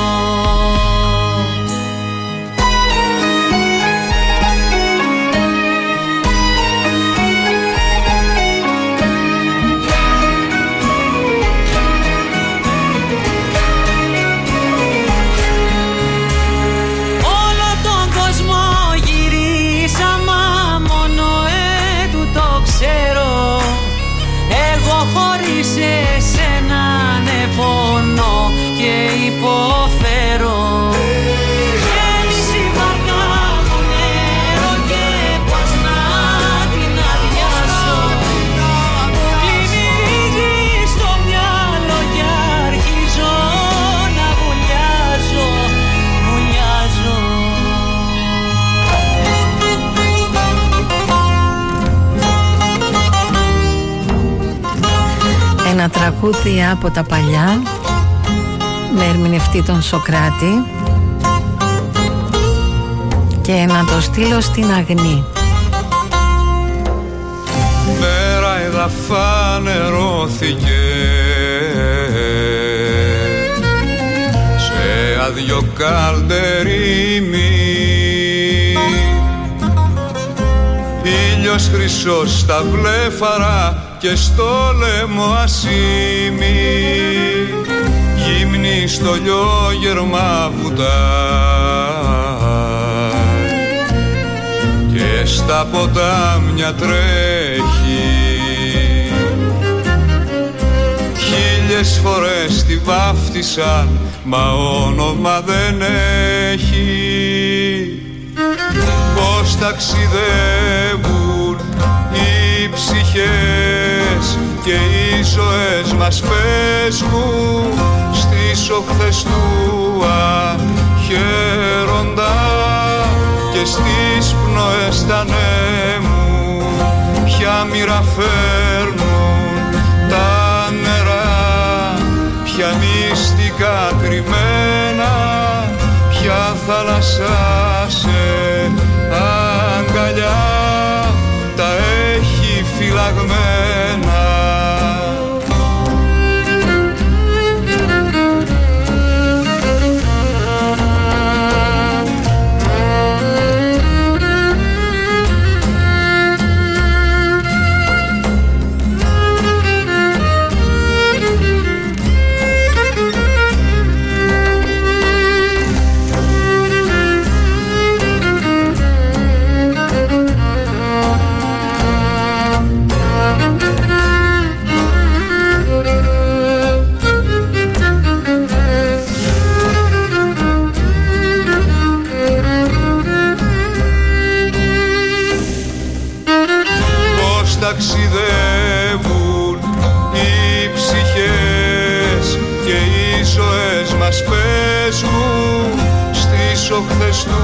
Όλο τον κόσμο γυρίσαμε μόνο έτου το ξέρω. Εγώ χωρίς εσένα ναι πονώ και υποφέρω. Γέμισε η βαρκά μου νερό και πως να την αδειάσω. Μου πλημμυρίζει στο μυαλό και αρχίζω να βουλιάζω, βουλιάζω. Ένα τραγούδι από τα παλιά με ερμηνευτή τον Σοκράτη και να το στείλω στην Αγνή. Μέρα εδαφανερώθηκε σε άδειο καλντερίμι. Ήλιος χρυσός στα βλέφαρα και στο λαιμό ασήμι. Γύμνη στο λιόγερμα βουτάει στα ποτάμια τρέχει, χίλιες φορές τη βάφτισαν μα όνομα δεν έχει. Πως ταξιδεύουν οι ψυχές και οι ζωές μας παίζουν στις οχθές του αχαίροντα και στις πνοές τα νέμου. Ποια μοίρα φέρνουν τα νερά, ποια μυστικά κρυμμένα, ποια θάλασσα σε αγκαλιά τα έχει φυλαγμένα. Ταξιδεύουν οι ψυχές και οι ζωές μας παίζουν στις οχθές του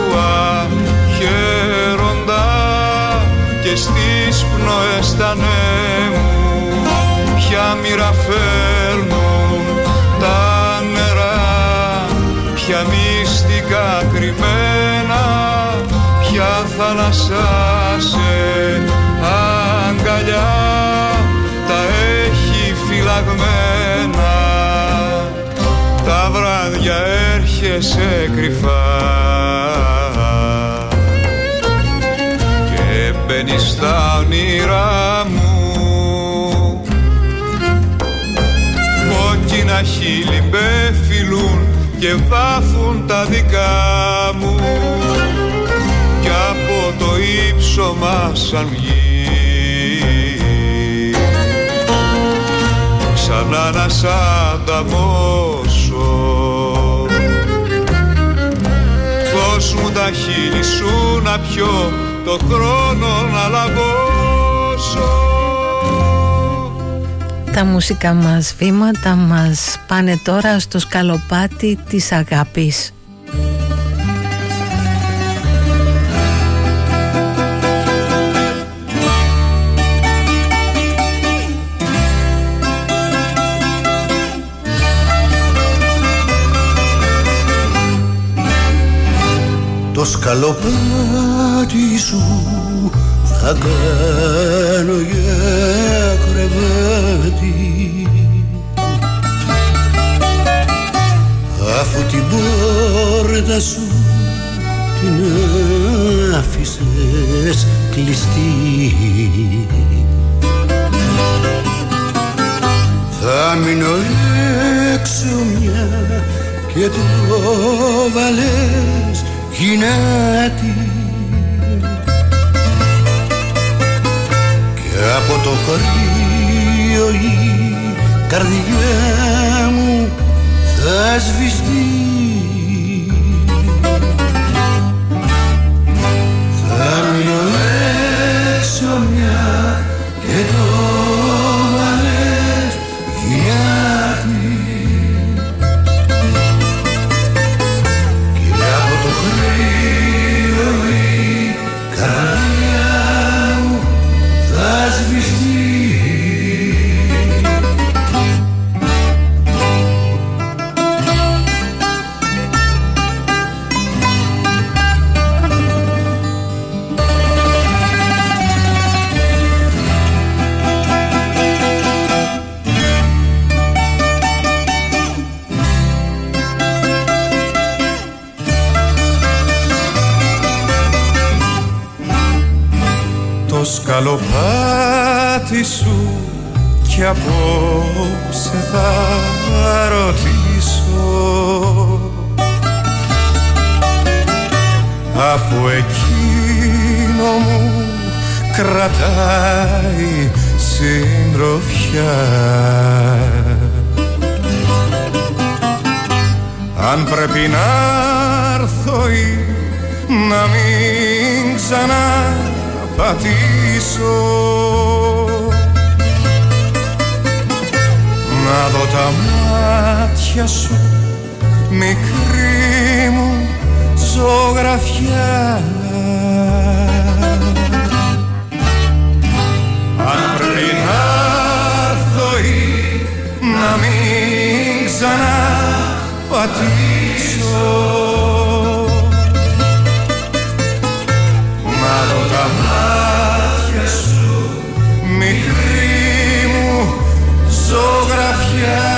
αχαίροντα και στις πνοές τα νέμου. Ποια μοίρα φέρνουν τα νερά, ποια μυστικά κρυμμένα, ποια θάλασσα σε αγκαλιά τα έχει φυλαγμένα. Τα βράδια έρχεσαι κρυφά και μπαίνεις στα όνειρά μου. Κόκκινα χείλη με φιλούν και βάφουν τα δικά μου κι από το ύψωμα σαν βγει ξανά να σ' ανταμώσω. Δώσ' μου τα χείλη σου να πιω, το χρόνο να λαβώσω. Τα μουσικά μας βήματα μας πάνε τώρα στο σκαλοπάτι της αγάπης. Το σκαλοπάτι σου θα κάνω για κρεβάτι, αφού την πόρτα σου την άφησες κλειστή. Θα μείνω έξω μια και το βάλες γυνάτη και από το κρύο η καρδιά μου θα σβηστεί. Θα μείνω έξω μια και το βάλες γυνάτη και από το κρύο η καρδιά μου θα σβηστεί. Το σκαλοπάτι σου κι απόψε θα ρωτήσω, αφού εκείνο κρατάει συντροφιά. Αν πρέπει να έρθω ή να μην ξαναπατήσω, να δω τα μάτια σου, μικρή μου ζωγραφιά. Αν πρέπει να έρθω ή να μην ξαναπατήσω, να δω τα μάτια σου, μικρή μου ζωγραφιά.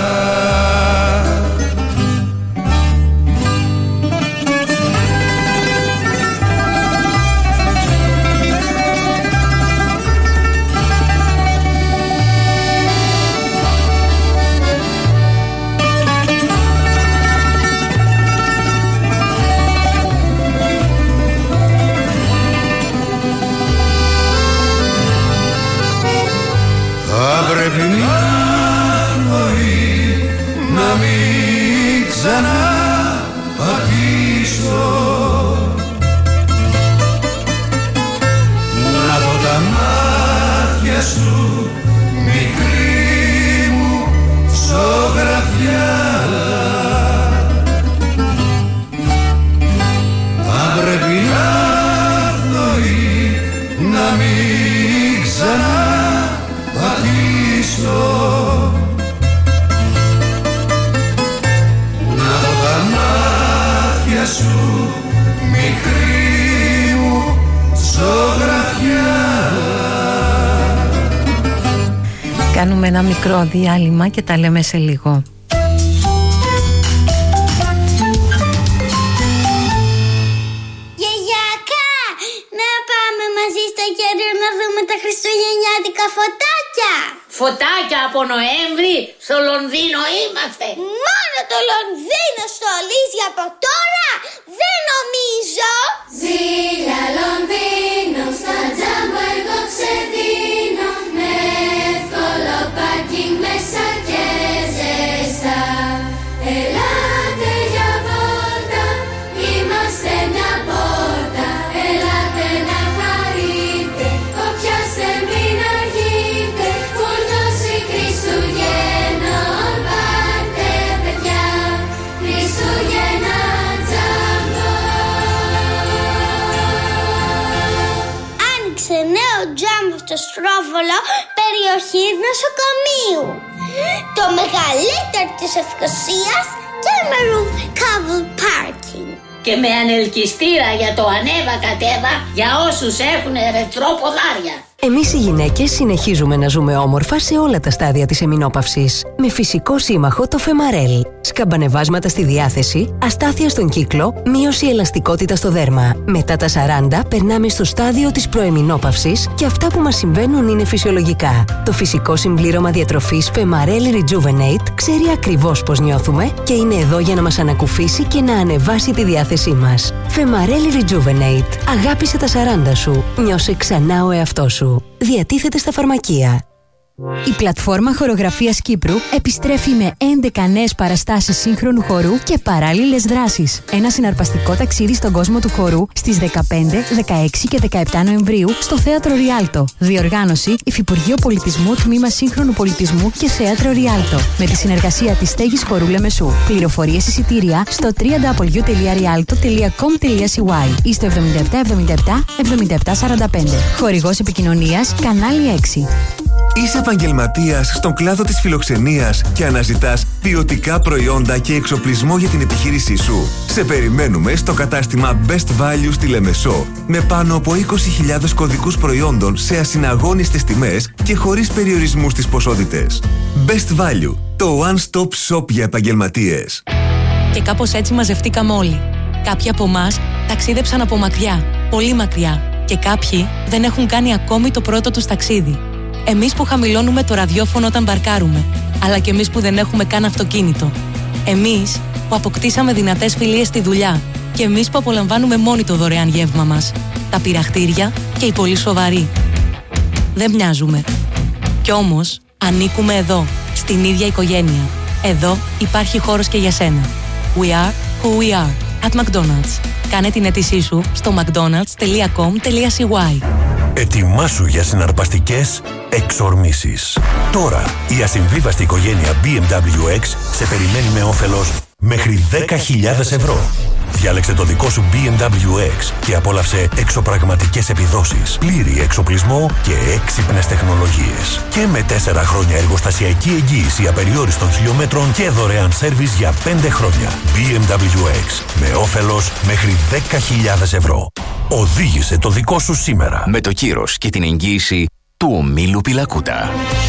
Πρέπει να μπορεί να μην ξαναπατήσω, να δω τα μάτια σου, μικρή μου ζωγραφιά. Αν πρέπει να μπορεί να μην ξαναπατήσω, να δω τα μάτια σου, μικρή μου ζωγραφιά. Κάνουμε ένα μικρό διάλειμμα και τα λέμε σε λίγο. Γιαγιάκα, να πάμε μαζί στο κέντρο να δούμε τα χριστουγεννιάτικα φωτάκια. Φωτάκια από Νοέμβρη, στο Λονδίνο είμαστε. Μόνο το Λονδίνο στολίζει από τώρα, δεν νομίζω. Ζήλια Λονδίνο, στα τζάμπα εγώ ξεδίνω, με εύκολο πάρκινγκ μέσα και ζεστά. Ελάτε για βόλτα, είμαστε μια πόρτα. Ελάτε να χαρείτε, κοπιάστε μην αργείτε. Φορτώσει Χριστουγέννων πάρτε παιδιά, Χριστούγεννα τζάμπο. Άνοιξε νέο τζάμπο στο Στρόβολο, περιοχή νοσοκομείου. Το μεγαλύτερο της Ευκοσίας και με roof covered parking. Και με ανελκυστήρα για το ανέβα κατέβα για όσους έχουν ρετρό ποδάρια. Εμείς οι γυναίκες συνεχίζουμε να ζούμε όμορφα σε όλα τα στάδια της εμεινόπαυσης. Με φυσικό σύμμαχο το Φεμαρέλ. Σκαμπανεβάσματα στη διάθεση, αστάθεια στον κύκλο, μείωση ελαστικότητα στο δέρμα. Μετά τα σαράντα περνάμε στο στάδιο της προεμεινόπαυσης και αυτά που μας συμβαίνουν είναι φυσιολογικά. Το φυσικό συμπλήρωμα διατροφής Φεμαρέλ Rejuvenate ξέρει ακριβώς πώς νιώθουμε και είναι εδώ για να μας ανακουφίσει και να ανεβάσει τη διάθεσή μας. Φεμαρέλ Rejuvenate. Αγάπησε τα σαράντα σου. Νιώσε ξανά ο εαυτός σου. Διατίθεται στα φαρμακεία. Η πλατφόρμα χορογραφίας Κύπρου επιστρέφει με έντεκα νέες παραστάσεις σύγχρονου χορού και παράλληλες δράσεις. Ένα συναρπαστικό ταξίδι στον κόσμο του χορού στις δεκαπέντε, δεκαέξι και δεκαεπτά Νοεμβρίου στο Θέατρο Ριάλτο. Διοργάνωση Υφυπουργείο Πολιτισμού, Τμήμα Σύγχρονου Πολιτισμού και Θέατρο Ριάλτο. Με τη συνεργασία της Στέγης Χορού Λεμεσού. Πληροφορίες εισιτήρια στο double-u double-u double-u τελεία ριάλτο τελεία κομ τελεία σι γουάι ή στο εβδομήντα επτά εβδομήντα επτά εβδομήντα επτά σαράντα πέντε. Χορηγός επικοινωνίας Κανάλι έξι. Είσαι επαγγελματίας στον κλάδο της φιλοξενίας και αναζητάς ποιοτικά προϊόντα και εξοπλισμό για την επιχείρησή σου. Σε περιμένουμε στο κατάστημα Best Value στη Λεμεσό με πάνω από είκοσι χιλιάδες κωδικούς προϊόντων σε ασυναγώνιστες τιμές και χωρίς περιορισμούς στις ποσότητες. Best Value, το one-stop shop για επαγγελματίες. Και κάπως έτσι μαζευτήκαμε όλοι. Κάποιοι από εμάς ταξίδεψαν από μακριά, πολύ μακριά, και κάποιοι δεν έχουν κάνει ακόμη το πρώτο τους ταξίδι. Εμείς που χαμηλώνουμε το ραδιόφωνο όταν μπαρκάρουμε, αλλά και εμείς που δεν έχουμε καν αυτοκίνητο. Εμείς που αποκτήσαμε δυνατές φιλίες στη δουλειά και εμείς που απολαμβάνουμε μόνοι το δωρεάν γεύμα μας. τα πειραχτήρια και οι πολύ σοβαροί. Δεν μοιάζουμε. Κι όμως ανήκουμε εδώ, στην ίδια οικογένεια. Εδώ υπάρχει χώρος και για σένα. We are who we are at McDonald's. Κάνε την αίτησή σου στο mcdonalds τελεία com τελεία c y. Ετοιμάσου για συναρπαστικές εξορμήσεις. Τώρα η ασυμβίβαστη οικογένεια μπι εμ ντάμπλιου X σε περιμένει με όφελος μέχρι δέκα χιλιάδες ευρώ. Διάλεξε το δικό σου μπι εμ ντάμπλιου X και απόλαυσε εξωπραγματικές επιδόσεις, πλήρη εξοπλισμό και έξυπνες τεχνολογίες. Και με τέσσερα χρόνια εργοστασιακή εγγύηση απεριόριστων χιλιόμετρων και δωρεάν σέρβις για πέντε χρόνια. μπι εμ ντάμπλιου X με όφελος μέχρι δέκα χιλιάδες ευρώ. Οδήγησε το δικό σου σήμερα. Με το κύρος και την εγγύηση του ομίλου Πιλακούτα.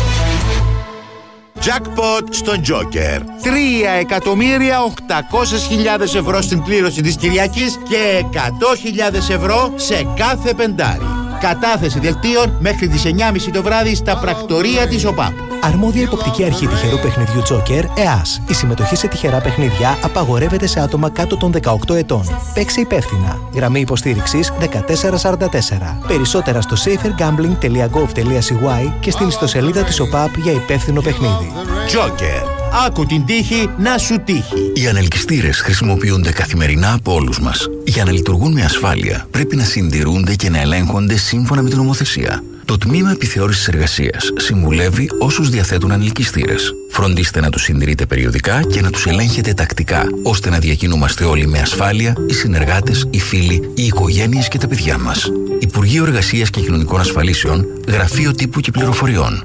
Jackpot στον Joker. τρία εκατομμύρια οκτακόσιες χιλιάδες ευρώ στην κλήρωση της Κυριακής και εκατό χιλιάδες ευρώ σε κάθε πεντάρι. Κατάθεση δελτίων μέχρι τις εννιά και μισή το βράδυ στα πρακτορία της ΟΠΑΠ. Αρμόδια υποπτική αρχή τυχερού παιχνιδιού Joker, ΕΑΣ. Η συμμετοχή σε τυχερά παιχνίδια απαγορεύεται σε άτομα κάτω των δεκαοκτώ ετών. Παίξε υπεύθυνα. Γραμμή υποστήριξης δεκατέσσερα σαράντα τέσσερα. Περισσότερα στο safer gambling τελεία gov τελεία c y και στην ιστοσελίδα της ΟΠΑΠ για υπεύθυνο παιχνίδι. Joker. Άκου την τύχη να σου τύχει. Οι ανελκυστήρες χρησιμοποιούνται καθημερινά από όλους μας. Για να λειτουργούν με ασφάλεια, πρέπει να συντηρούνται και να ελέγχονται σύμφωνα με την νομοθεσία. Το Τμήμα Επιθεώρησης Εργασίας συμβουλεύει όσους διαθέτουν ανελκυστήρες. Φροντίστε να τους συντηρείτε περιοδικά και να τους ελέγχετε τακτικά, ώστε να διακινούμαστε όλοι με ασφάλεια, οι συνεργάτες, οι φίλοι, οι οικογένειες και τα παιδιά μας. Υπουργείο Εργασίας και Κοινωνικών Ασφαλίσεων, Γραφείο Τύπου και Πληροφοριών.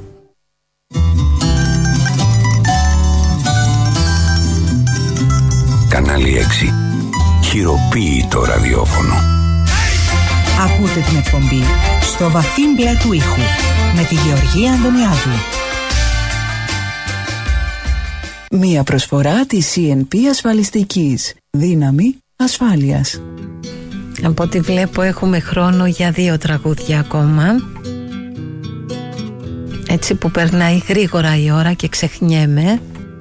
Κανάλι έξι. Χειροποίητο ραδιόφωνο. Ακούτε την εκπομπή στο βαθύ μπλε του ήχου με τη Γεωργία Αντωνιάδου. Μία προσφορά της σι εν πι ασφαλιστικής. Δύναμη ασφάλειας. Από ό,τι βλέπω έχουμε χρόνο για δύο τραγούδια ακόμα. Έτσι που περνάει γρήγορα η ώρα και ξεχνιέμαι.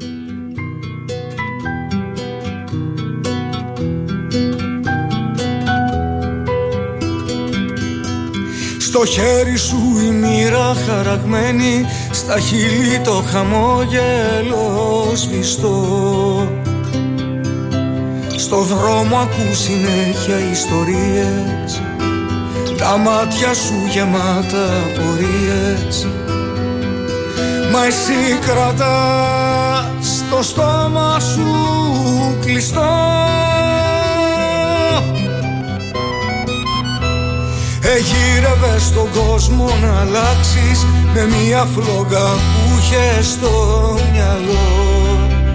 Στο χέρι σου η μοίρα χαραγμένη, στα χείλη το χαμόγελο σβηστό. Στο δρόμο ακούς συνέχεια ιστορίες, τα μάτια σου γεμάτα απορίες. Μα εσύ κρατάς το στόμα σου κλειστό. Εγύρευες τον κόσμο να αλλάξεις με μια φλόγα που είχες στο μυαλό.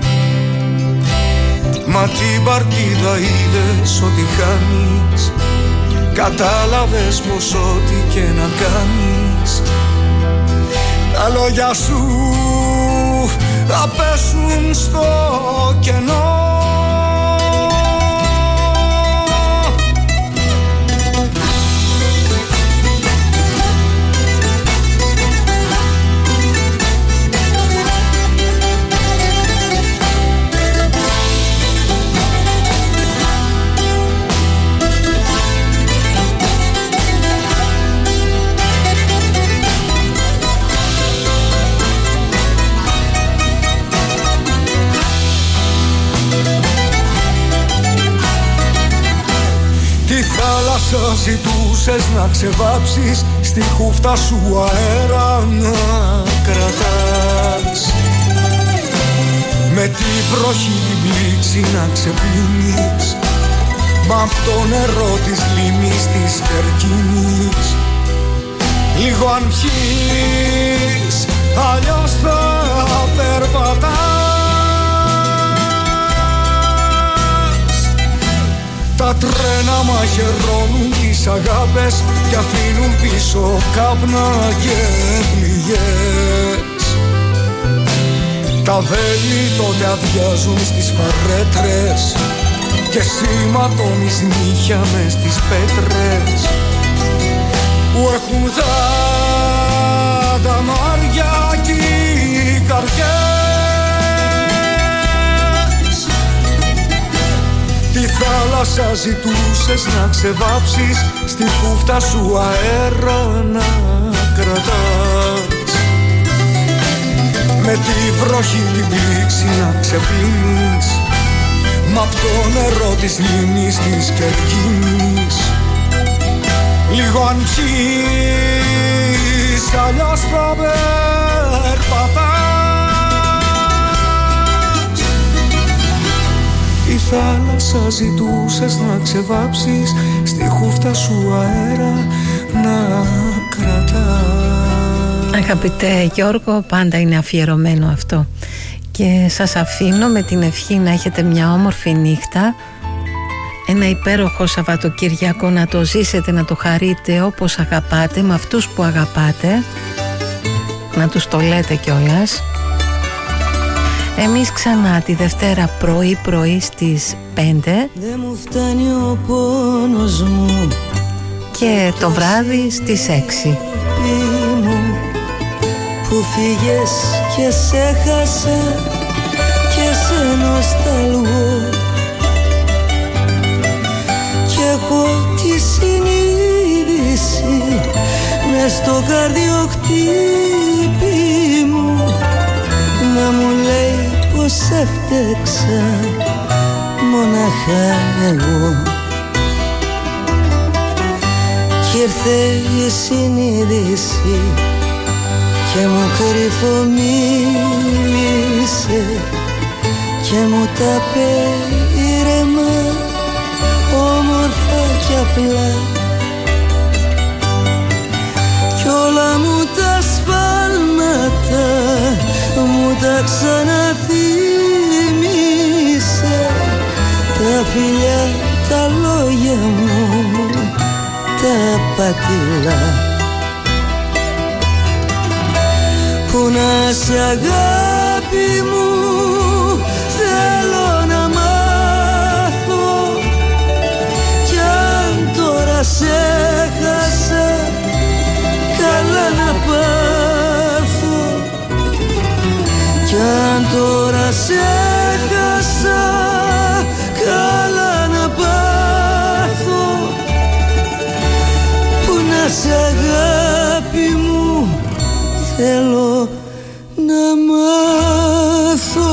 Μα την παρτίδα είδες ότι χάνεις, κατάλαβες πως ό,τι και να κάνεις, τα λόγια σου θα πέσουν στο κενό. Ζητούσες να ξεβάψεις, στη χούφτα σου αέρα να κρατάς, με τη βροχή την πλήξη να ξεπλύνεις, μα απ' το νερό της λίμνης της Κερκίνης. Λίγο αν πιείς, αλλιώς θα περπατάς. Τα τρένα μαχαιρώνουν τις αγάπες και αφήνουν πίσω κάπνα και πληγές. Τα βέλη τότε αδειάζουν στις φαρέτρες και σηματώνεις νύχια μες στις πέτρες που έχουν δα τα μάρια και οι καρδιές. Τη θάλασσα θάλασσα ζητούσες να ξεβάψεις, στη χούφτα σου αέρα να κρατάς. Με τη βροχή την πλήξη να ξεπλύνεις, μ' απ' το νερό της λίμνης της Κερκίνης. Λίγο αν πιείς, αλλιώς θα περπατάς. Τη θάλασσα ζητούσες να ξεβάψεις, στη χούφτα σου αέρα να κρατάς. Αγαπητέ Γιώργο, πάντα είναι αφιερωμένο αυτό. Και σας αφήνω με την ευχή να έχετε μια όμορφη νύχτα, ένα υπέροχο Σαββατοκύριακο, να το ζήσετε, να το χαρείτε όπως αγαπάτε, με αυτούς που αγαπάτε, να τους το λέτε κιόλας. Εμείς ξανά τη Δευτέρα πρωί πρωί στις πέντε. Δεν μου φτάνει ο πόνος μου. Και το βράδυ στις έξι. Που φύγες και σε χάσα και σε νοσταλγώ, κι έχω τη συνείδηση μες στο καρδιοχτύπη μου να μου λέει πως έφτεξα μοναχά εγώ. Κι ήρθε η συνείδηση και μου κρυφομίλησε και μου τα πήρεμα όμορφα κι απλά, κι όλα μου τα σφάλματα μου τα ξαναθύμισε, τα φιλιά, τα λόγια μου, τα πατηλά. Που να σε αγάπη μου θέλω να μάθω, κι αν τώρα σε χάσα καλά να πάθω, κι αν τώρα σε χάσα καλά να πάθω, που να σε αγάπη μου θέλω να μάθω.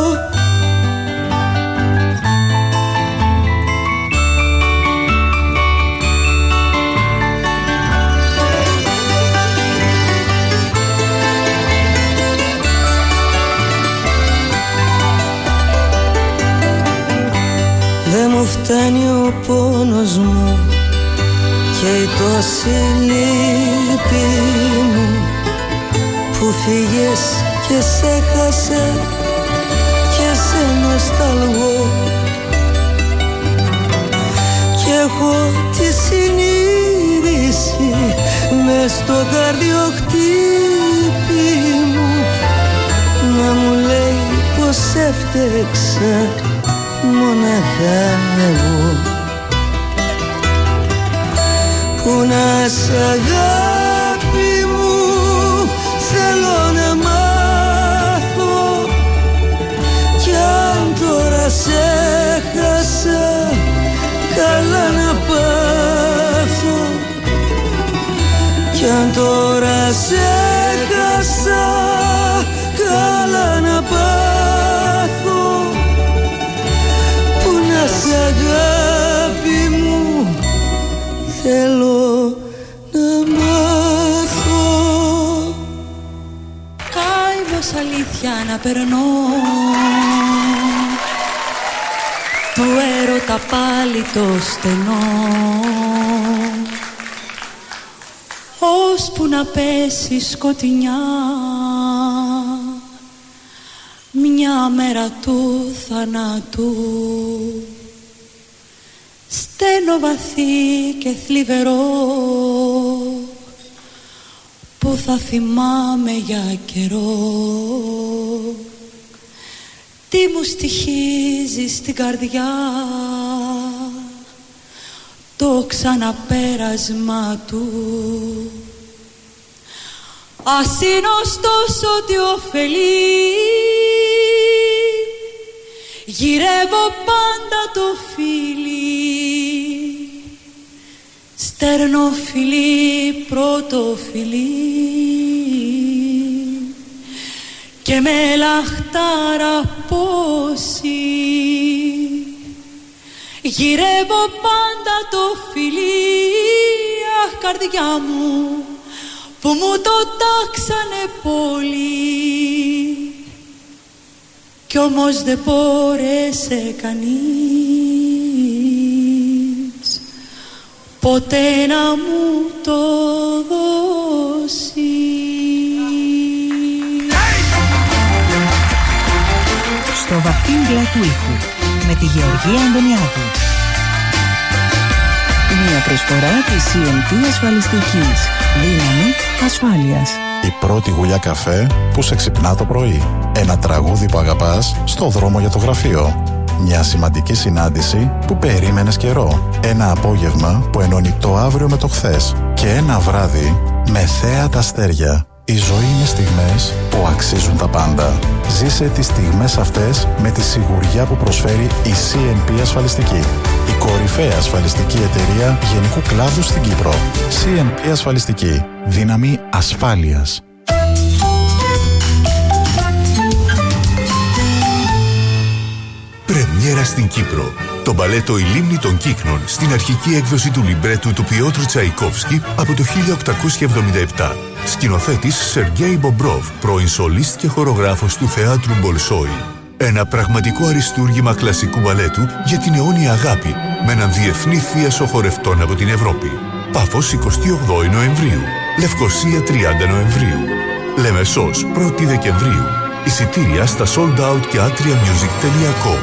Δεν μου φτάνει ο πόνος μου και η τόση λύπη μου, που φύγες και σε χάσα και σε νοσταλγώ, κι έχω τη συνείδηση μες στο καρδιοχτύπη μου να μου λέει πως έφτεξα μοναχά εγώ. Που να σ' αγάπη μου θέλω να μάθω, κι αν τώρα σε χάσα καλά να πάθω, κι αν τώρα σε χάσα καλά να πάθω, που να σ' αγάπη μου θέλω να μάθω. Καημός αλήθεια να περνώ, του έρωτα πάλι το στενό, ώσπου να πέσει σκοτεινιά μια μέρα του θανάτου. Στένο βαθύ και θλιβερό που θα θυμάμαι για καιρό, τι μου στοιχίζει στην καρδιά το ξαναπέρασμα του. Ας είναι ωστόσο ότι ωφελεί, γυρεύω πάντα το φίλι Στέρνο φιλί, πρώτο φιλί και με λαχτάρα πόση γυρεύω πάντα το φιλί. Αχ, καρδιά μου, που μου το τάξανε πολύ κι όμως δεν μπόρεσε κανείς ποτέ να μου το δώσει. Στο βαθύ μπλε του ήχου με τη Γεωργία Αντωνιάδου. Μια προσφορά της σι εν τι ασφαλιστικής. Δύναμη ασφάλειας. Η πρώτη γουλιά καφέ που σε ξυπνά το πρωί. Ένα τραγούδι που αγαπάς στο δρόμο για το γραφείο. Μια σημαντική συνάντηση που περίμενες καιρό. Ένα απόγευμα που ενώνει το αύριο με το χθες. Και ένα βράδυ με θέα τα αστέρια. Η ζωή είναι στιγμές που αξίζουν τα πάντα. Ζήσε τις στιγμές αυτές με τη σιγουριά που προσφέρει η σι εν πι Ασφαλιστική. Η κορυφαία ασφαλιστική εταιρεία γενικού κλάδου στην Κύπρο. σι εν πι Ασφαλιστική. Δύναμη ασφάλειας. Πρεμιέρα στην Κύπρο. Το μπαλέτο «Η Λίμνη των Κύκνων» στην αρχική έκδοση του λιμπρέτου του Πιότρου Τσαϊκόφσκι από το χίλια οκτακόσια εβδομήντα επτά. Σκηνοθέτης Σεργέι Μπομπρόβ, πρώην σολίστ και χορογράφος του Θεάτρου Μπολσόη. Ένα πραγματικό αριστούργημα κλασικού μπαλέτου για την αιώνια αγάπη με έναν διεθνή θίασο χορευτών από την Ευρώπη. Πάφος εικοστή όγδοη Νοεμβρίου. Λευκοσία τριάντα Νοεμβρίου. Λεμεσός πρώτη Δεκεμβρίου. Εισιτήρια στα sold out και atriamusic τελεία com.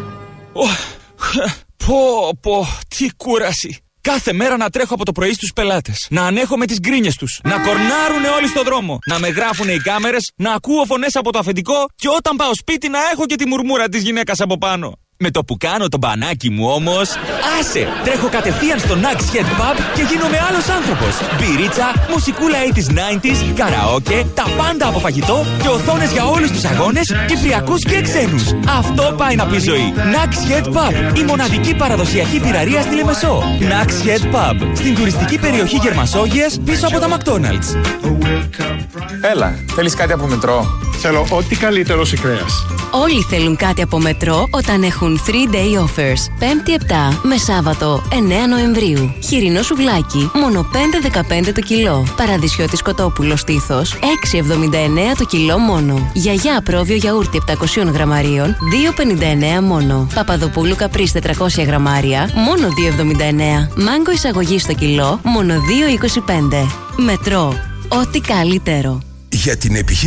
Πω πω, τι κούραση. Κάθε μέρα να τρέχω από το πρωί στους πελάτες. Να ανέχομαι τις γκρίνιες τους. Να κορνάρουνε όλοι στο δρόμο. Να με γράφουνε οι κάμερες. Να ακούω φωνές από το αφεντικό. Και όταν πάω σπίτι να έχω και τη μουρμούρα της γυναίκας από πάνω. Με το που κάνω το μπανάκι μου όμως, άσε! Τρέχω κατευθείαν στο Nags Head Pub και γίνομαι άλλος άνθρωπος. Μπυρίτσα, μουσικούλα ογδόντα, ενενήντα, καραόκε, τα πάντα από φαγητό και οθόνες για όλους τους αγώνες, κυπριακούς και ξένους. Αυτό πάει να πει ζωή. Nags Head Pub, η μοναδική παραδοσιακή πυραρία στη Λεμεσό. Nags Head Pub, στην τουριστική περιοχή Γερμασόγειας, πίσω από τα McDonald's. Έλα, θέλεις κάτι από μετρό? Θέλω ό,τι καλύτερο σε κρέας. Όλοι θέλουν κάτι από μετρό όταν έχουν three day offers. Πέμπτη επτά με Σάββατο εννέα Νοεμβρίου. Χοιρινό σουβλάκι μόνο πέντε δεκαπέντε το κιλό. Παραδεισιώτης κοτόπουλο στήθος έξι εβδομήντα εννέα το κιλό μόνο. Γιαγιά πρόβιο γιαούρτι επτακόσια γραμμαρίων δύο πενήντα εννέα μόνο. Παπαδοπούλου καπρίς τετρακόσια γραμμάρια μόνο δύο εβδομήντα εννέα. Μάγκο εισαγωγή στο κιλό μόνο δύο είκοσι πέντε. Μετρό. Ό,τι καλύτερο. Για την επιχείρηση